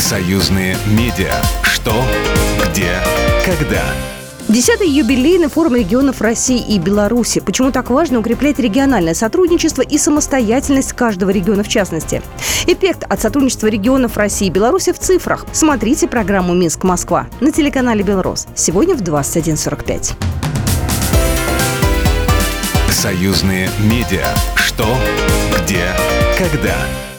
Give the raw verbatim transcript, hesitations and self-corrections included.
Союзные медиа. Что, где, когда. Десятый юбилейный форум регионов России и Беларуси. Почему так важно укреплять региональное сотрудничество и самостоятельность каждого региона в частности? Эффект от сотрудничества регионов России и Беларуси в цифрах. Смотрите программу «Минск-Москва» на телеканале «Белрос». Сегодня в двадцать один сорок пять. Союзные медиа. Что, где, когда.